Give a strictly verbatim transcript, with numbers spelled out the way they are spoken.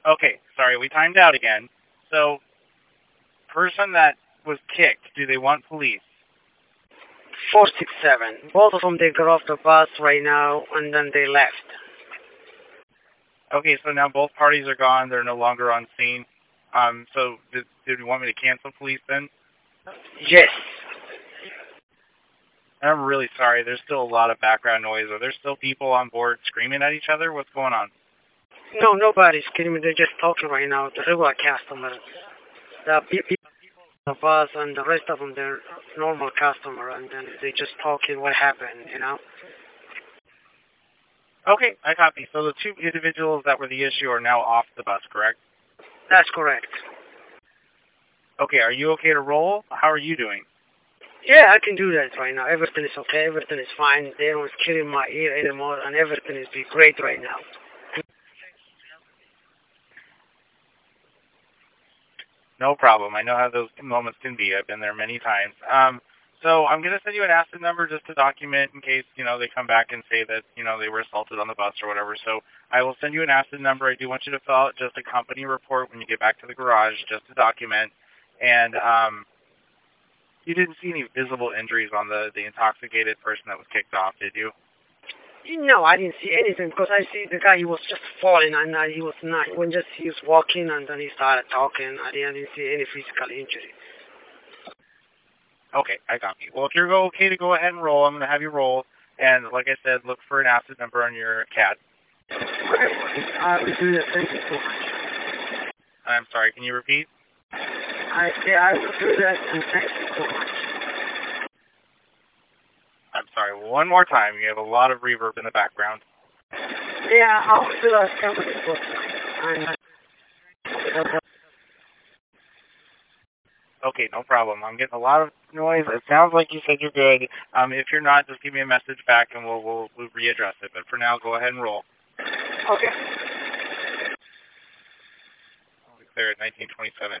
Okay, sorry, we timed out again. So, person that was kicked, do they want police? four six seven. Both of them, they got off the bus right now, and then they left. Okay, so now both parties are gone. They're no longer on scene. Um, so did, did you want me to cancel police then? Yes. I'm really sorry. There's still a lot of background noise. Are there still people on board screaming at each other? What's going on? No, nobody's screaming. They're just talking right now. The regular customers. The people on the bus and the rest of them, they're normal customer, and then they just talking what happened, you know? Okay, I copy. So the two individuals that were the issue are now off the bus, correct? That's correct. Okay, are you okay to roll? How are you doing? Yeah, I can do that right now. Everything is okay. Everything is fine. They don't kill in my ear anymore, and everything is be great right now. No problem. I know how those moments can be. I've been there many times. Um, so I'm going to send you an acid number just to document in case, you know, they come back and say that, you know, they were assaulted on the bus or whatever. So I will send you an acid number. I do want you to fill out just a company report when you get back to the garage just to document. And um, you didn't see any visible injuries on the, the intoxicated person that was kicked off, did you? No, I didn't see anything because I see the guy, he was just falling, and uh, he was not, when just he was walking, and then he started talking. I didn't, I didn't see any physical injury. Okay, I got you. Well, if you're okay to go ahead and roll, I'm going to have you roll. And like I said, look for an acid number on your C A D. I will do that. Thank you so much. I'm sorry, can you repeat? I say I will do that, and thank you so much. I'm sorry, one more time. You have a lot of reverb in the background. Yeah, I'll do that company report. And, Okay, no problem. I'm getting a lot of noise. It sounds like you said you're good. Um, if you're not, just give me a message back and we'll, we'll, we'll readdress it. But for now, go ahead and roll. Okay. I'll be clear at nineteen twenty-seven.